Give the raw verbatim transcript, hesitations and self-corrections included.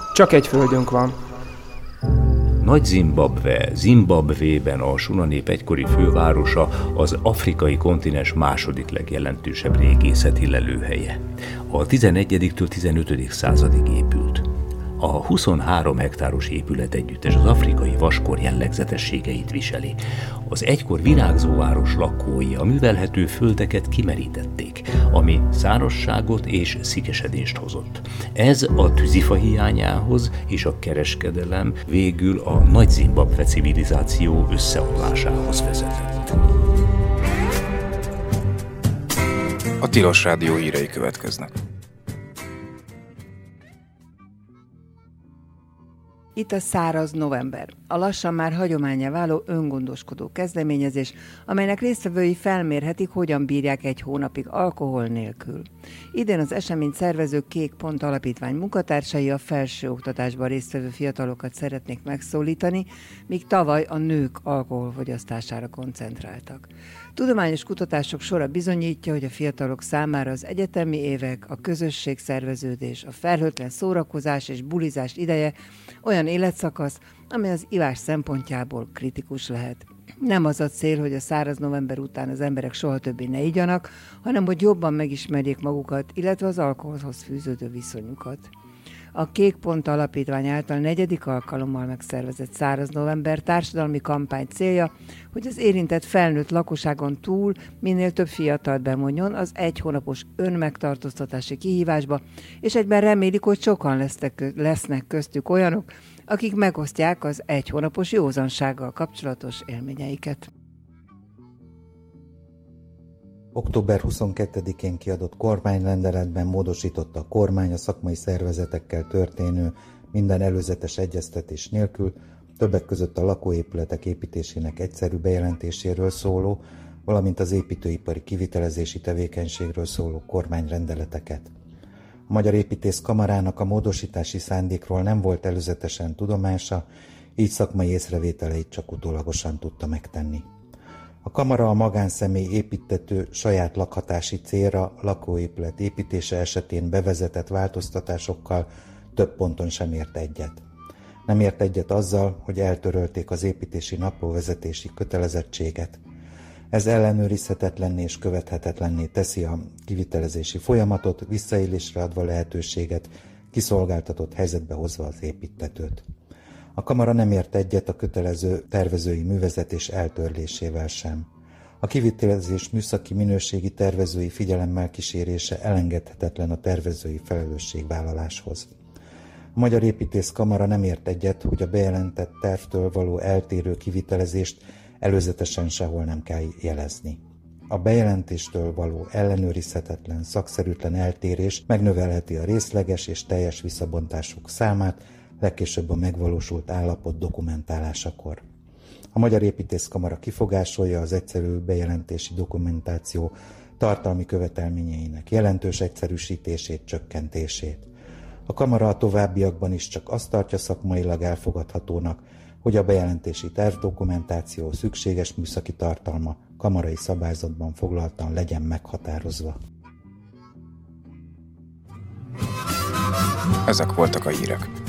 Csak egy földünk van. Nagy-Zimbabwe, Zimbabvében a Suna nép egykori fővárosa az afrikai kontinens második legjelentősebb régészeti lelőhelye. A tizenegyediktől tizenötödik századig épült. A huszonhárom hektáros épület együttes az afrikai vaskor jellegzetességeit viseli. Az egykor virágzó város lakói a művelhető földeket kimerítették, ami szárazságot és szikesedést hozott. Ez a tűzifa hiányához és a kereskedelem végül a Nagy-Zimbabwe civilizáció összeomlásához vezetett. A Tilos Rádió hírei következnek. Itt a száraz november, a lassan már hagyománnyá váló öngondoskodó kezdeményezés, amelynek résztvevői felmérhetik, hogyan bírják egy hónapig alkohol nélkül. Idén az esemény szervező Kék Pont Alapítvány munkatársai a felsőoktatásban résztvevő fiatalokat szeretnék megszólítani, míg tavaly a nők alkoholfogyasztására koncentráltak. Tudományos kutatások sora bizonyítja, hogy a fiatalok számára az egyetemi évek, a közösségszerveződés, a felhőtlen szórakozás és bulizás ideje olyan életszakasz, amely az ivás szempontjából kritikus lehet. Nem az a cél, hogy a száraz november után az emberek soha többé ne igyanak, hanem hogy jobban megismerjék magukat, illetve az alkoholhoz fűződő viszonyukat. A Kék Pont Alapítvány által negyedik alkalommal megszervezett száraz november társadalmi kampány célja, hogy az érintett felnőtt lakosságon túl minél több fiatalt bevonjon az egy hónapos önmegtartóztatási kihívásba, és egyben remélik, hogy sokan lesznek, lesznek köztük olyanok, akik megosztják az egy hónapos józansággal kapcsolatos élményeiket. október huszonkettedikén kiadott kormányrendeletben módosította a kormány a szakmai szervezetekkel történő minden előzetes egyeztetés nélkül, többek között a lakóépületek építésének egyszerű bejelentéséről szóló, valamint az építőipari kivitelezési tevékenységről szóló kormányrendeleteket. A Magyar Építész Kamarának a módosítási szándékról nem volt előzetesen tudomása, így szakmai észrevételeit csak utólagosan tudta megtenni. A kamara a magánszemély építtető saját lakhatási célra lakóépület építése esetén bevezetett változtatásokkal több ponton sem ért egyet. Nem ért egyet azzal, hogy eltörölték az építési naplóvezetési kötelezettséget. Ez ellenőrizhetetlenné és követhetetlenné teszi a kivitelezési folyamatot, visszaélésre adva lehetőséget, kiszolgáltatott helyzetbe hozva az építtetőt. A kamara nem ért egyet a kötelező tervezői művezetés eltörlésével sem. A kivitelezés műszaki minőségi tervezői figyelemmel kísérése elengedhetetlen a tervezői felelősségvállaláshoz. A Magyar Építész Kamara nem ért egyet, hogy a bejelentett tervtől való eltérő kivitelezést előzetesen sehol nem kell jelezni. A bejelentéstől való ellenőrizhetetlen, szakszerűtlen eltérés megnövelheti a részleges és teljes visszabontások számát, legkésőbb a megvalósult állapot dokumentálásakor. A Magyar Építész Kamara kifogásolja az egyszerű bejelentési dokumentáció tartalmi követelményeinek jelentős egyszerűsítését, csökkentését. A kamara a továbbiakban is csak azt tartja szakmailag elfogadhatónak, hogy a bejelentési tervdokumentáció szükséges műszaki tartalma kamarai szabályzatban foglaltan legyen meghatározva. Ezek voltak a hírek.